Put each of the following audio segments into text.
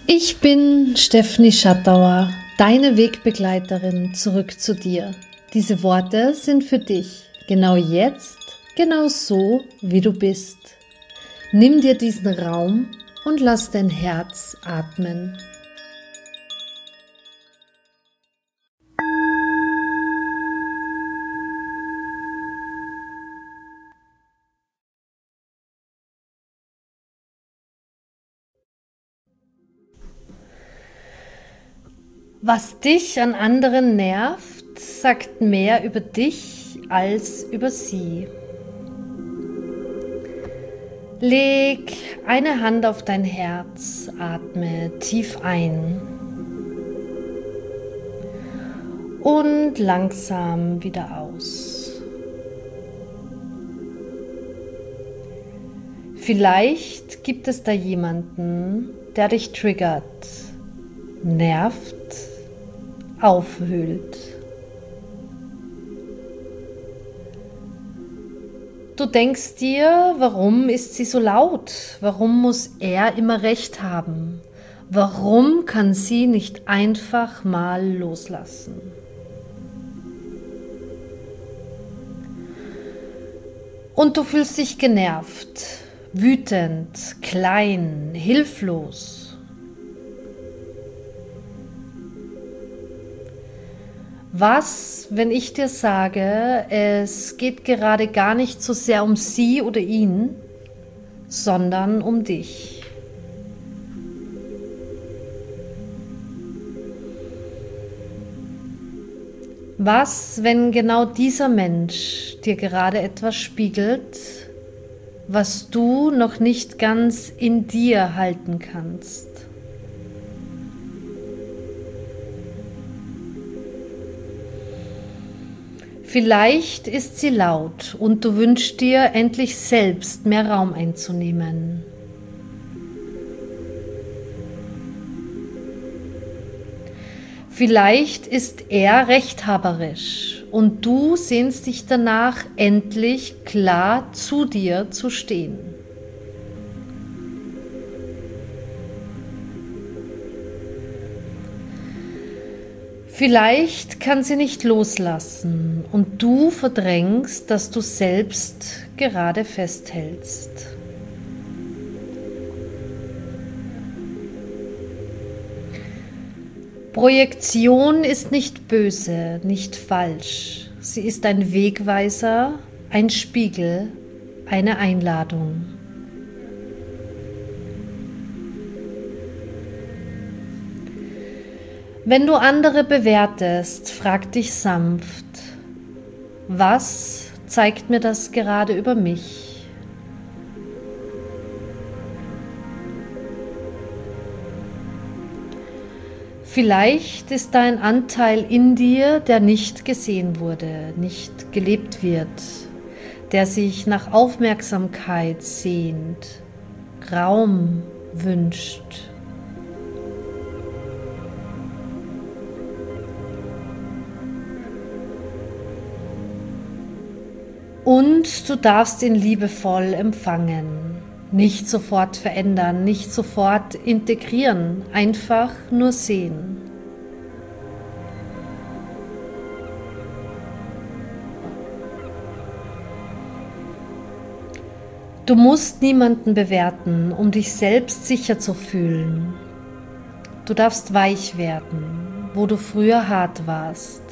Ich bin Stefanie Schattauer, deine Wegbegleiterin zurück zu dir. Diese Worte sind für dich, genau jetzt, genau so, wie du bist. Nimm dir diesen Raum und lass dein Herz atmen. Was dich an anderen nervt, sagt mehr über dich als über sie. Leg eine Hand auf dein Herz, atme tief ein und langsam wieder aus. Vielleicht gibt es da jemanden, der dich triggert, nervt, aufwühlt. Du denkst dir, warum ist sie so laut? Warum muss er immer recht haben? Warum kann sie nicht einfach mal loslassen? Und du fühlst dich genervt, wütend, klein, hilflos. Was, wenn ich dir sage, es geht gerade gar nicht so sehr um sie oder ihn, sondern um dich? Was, wenn genau dieser Mensch dir gerade etwas spiegelt, was du noch nicht ganz in dir halten kannst? Vielleicht ist sie laut und du wünschst dir, endlich selbst mehr Raum einzunehmen. Vielleicht ist er rechthaberisch und du sehnst dich danach, endlich klar zu dir zu stehen. Vielleicht kann sie nicht loslassen und du verdrängst, dass du selbst gerade festhältst. Projektion ist nicht böse, nicht falsch. Sie ist ein Wegweiser, ein Spiegel, eine Einladung. Wenn du andere bewertest, frag dich sanft, was zeigt mir das gerade über mich? Vielleicht ist da ein Anteil in dir, der nicht gesehen wurde, nicht gelebt wird, der sich nach Aufmerksamkeit sehnt, Raum wünscht. Und du darfst ihn liebevoll empfangen, nicht sofort verändern, nicht sofort integrieren, einfach nur sehen. Du musst niemanden bewerten, um dich selbst sicher zu fühlen. Du darfst weich werden, wo du früher hart warst.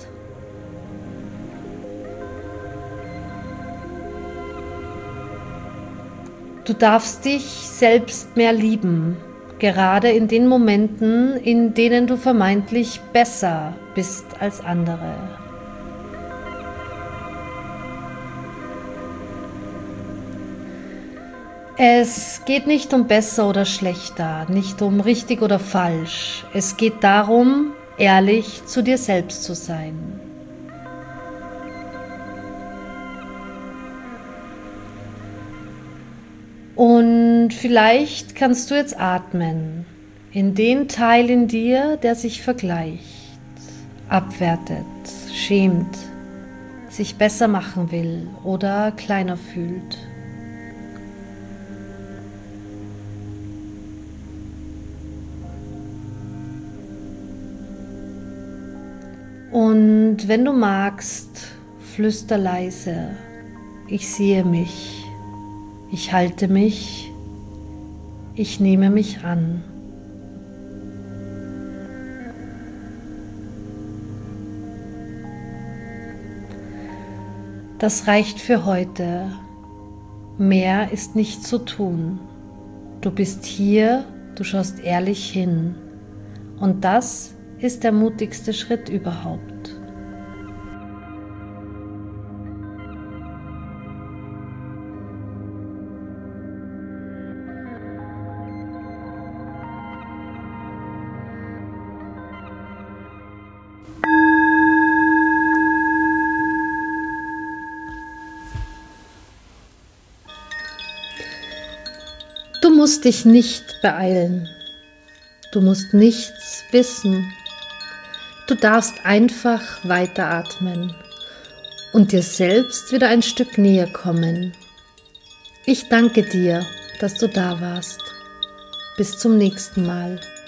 Du darfst dich selbst mehr lieben, gerade in den Momenten, in denen du vermeintlich besser bist als andere. Es geht nicht um besser oder schlechter, nicht um richtig oder falsch. Es geht darum, ehrlich zu dir selbst zu sein. Und vielleicht kannst du jetzt atmen in den Teil in dir, der sich vergleicht, abwertet, schämt, sich besser machen will oder kleiner fühlt. Und wenn du magst, flüster leise: Ich sehe mich, ich halte mich, ich nehme mich an. Das reicht für heute. Mehr ist nicht zu tun. Du bist hier, du schaust ehrlich hin. Und das ist der mutigste Schritt überhaupt. Du musst dich nicht beeilen. Du musst nichts wissen. Du darfst einfach weiteratmen und dir selbst wieder ein Stück näher kommen. Ich danke dir, dass du da warst. Bis zum nächsten Mal.